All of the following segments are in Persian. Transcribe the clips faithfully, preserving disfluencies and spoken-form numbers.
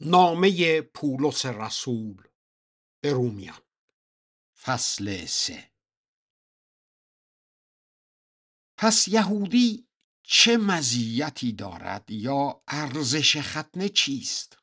نامه پولس رسول به رومیان، فصل سه. پس یهودی چه مزیتی دارد یا ارزش ختنه چیست؟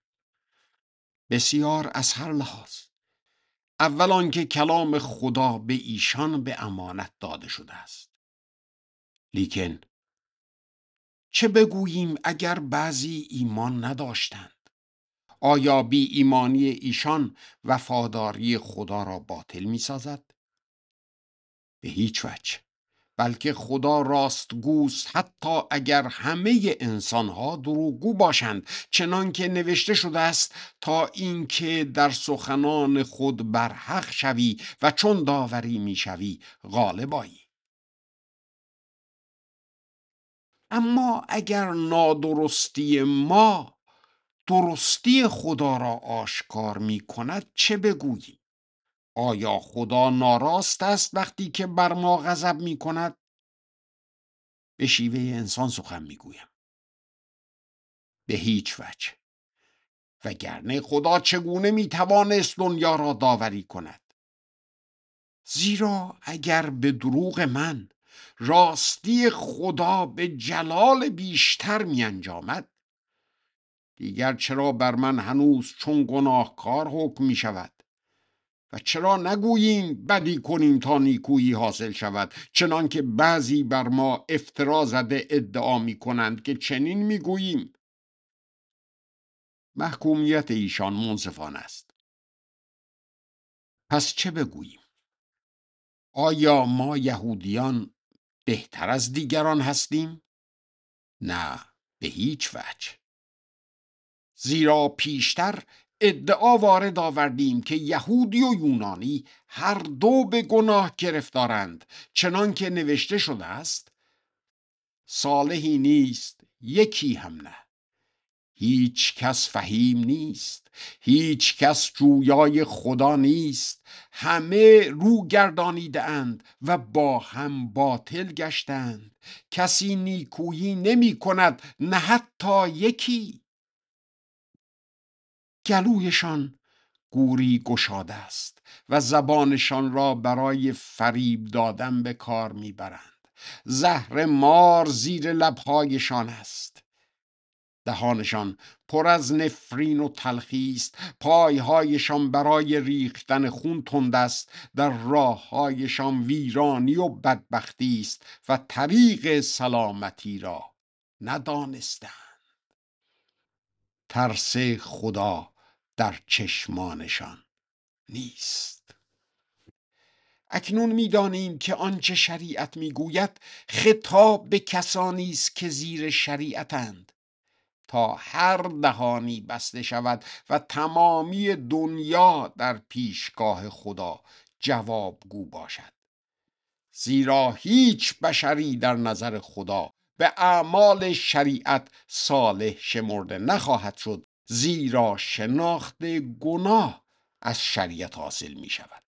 بسیار از هر لحاظ. اول آنکه کلام خدا به ایشان به امانت داده شده است. لیکن چه بگوییم اگر بعضی ایمان نداشتند؟ آیا بی ایمانی ایشان وفاداری خدا را باطل می سازد؟ به هیچ وجه. بلکه خدا راستگوست، حتی اگر همه انسانها دروغگو باشند، چنان که نوشته شده است تا اینکه در سخنان خود برحق شوی و چون داوری می شوی غالب آیی. اما اگر نادرستی ما درستی خدا را آشکار می کند، چه بگوییم؟ آیا خدا ناراست است وقتی که بر ما غضب می کند؟ به شیوه انسان سخن می گویم. به هیچ وجه. وگرنه خدا چگونه می توانست دنیا را داوری کند؟ زیرا اگر به دروغ من راستی خدا به جلال بیشتر می انجامد، دیگر چرا بر من هنوز چون گناهکار حکم می شود؟ و چرا نگوییم بدی کنیم تا نیکویی حاصل شود، چنان که بعضی بر ما افترا زده ادعا می کنند که چنین می گوییم؟ محکومیت ایشان منصفانه است. پس چه بگوییم؟ آیا ما یهودیان بهتر از دیگران هستیم؟ نه، به هیچ وجه. زیرا پیشتر ادعا وارد آوردیم که یهودی و یونانی هر دو به گناه گرفتارند، چنان که نوشته شده است: صالحی نیست، یکی هم نه. هیچ کس فهیم نیست، هیچ کس جویای خدا نیست. همه رو گردانیده اند و با هم باطل گشتند. کسی نیکویی نمی کند، نه حتی یکی. گلویشان گوری گشاده است و زبانشان را برای فریب دادن به کار می برند. زهر مار زیر لبهایشان است. دهانشان پر از نفرین و تلخی است. پایهایشان برای ریختن خون تند است. در راههایشان ویرانی و بدبختی است و طریق سلامتی را ندانستند. ترس خدا در چشمانشان نیست. اکنون می‌دانیم که آنچه شریعت میگوید خطاب به کسانی است که زیر شریعتند، تا هر دهانی بسته شود و تمامی دنیا در پیشگاه خدا جوابگو باشد. زیرا هیچ بشری در نظر خدا به اعمال شریعت صالح شمرده نخواهد شد، زیرا شناخت گناه از شریعت حاصل می شود.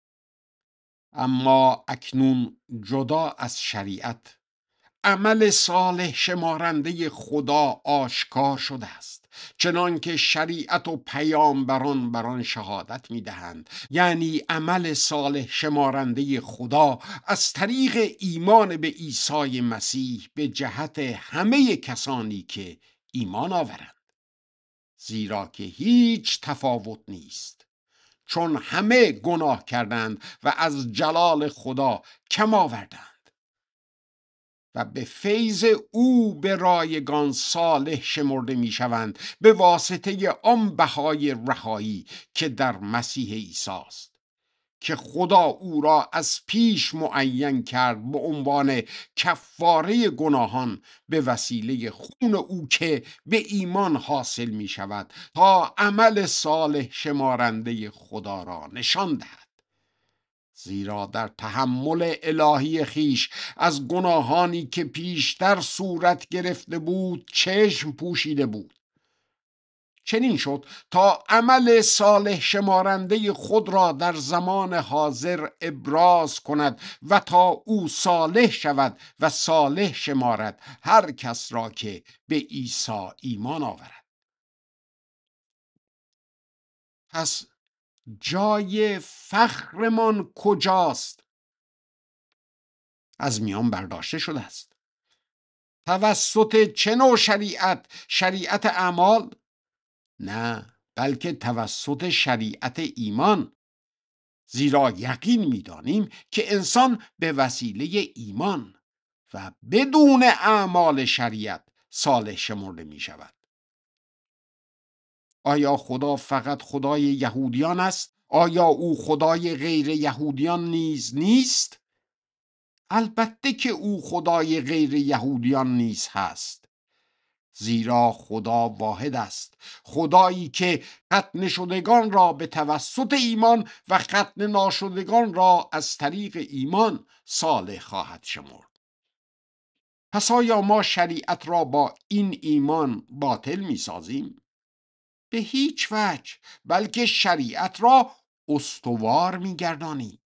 اما اکنون جدا از شریعت، عمل صالح شمارنده خدا آشکار شده است، چنان که شریعت و پیامبران بر آن شهادت می‌دهند. یعنی عمل صالح شمارنده خدا از طریق ایمان به عیسی مسیح به جهت همه کسانی که ایمان آورند. زیرا که هیچ تفاوت نیست، چون همه گناه کردند و از جلال خدا کم آوردند و به فیض او به رایگان صالح شمرده می شوند به واسطه آن بهای رهایی که در مسیح عیسی است، که خدا او را از پیش معین کرد به عنوان کفاره گناهان به وسیله خون او که به ایمان حاصل می شود، تا عمل صالح شمارنده خدا را نشان دهد. زیرا در تحمل الهی خیش از گناهانی که پیشتر صورت گرفته بود چشم پوشیده بود. چنین شد تا عمل صالح شمارنده خود را در زمان حاضر ابراز کند و تا او صالح شود و صالح شمارد هر کس را که به عیسی ایمان آورد. پس جای فخرمان کجاست؟ از میان برداشته شده است. توسط چه نوع شریعت؟ شریعت اعمال؟ نه، بلکه توسط شریعت ایمان. زیرا یقین می‌دانیم که انسان به وسیله ایمان و بدون اعمال شریعت صالح شمرده می شود. آیا خدا فقط خدای یهودیان است؟ آیا او خدای غیر یهودیان نیز نیست؟ البته که او خدای غیر یهودیان نیز هست. زیرا خدا واحد است، خدایی که ختنه شدگان را به توسط ایمان و ختنه ناشدگان را از طریق ایمان صالح خواهد شمرد. پس آیا ما شریعت را با این ایمان باطل می سازیم؟ به هیچ وجه، بلکه شریعت را استوار می گردانیم.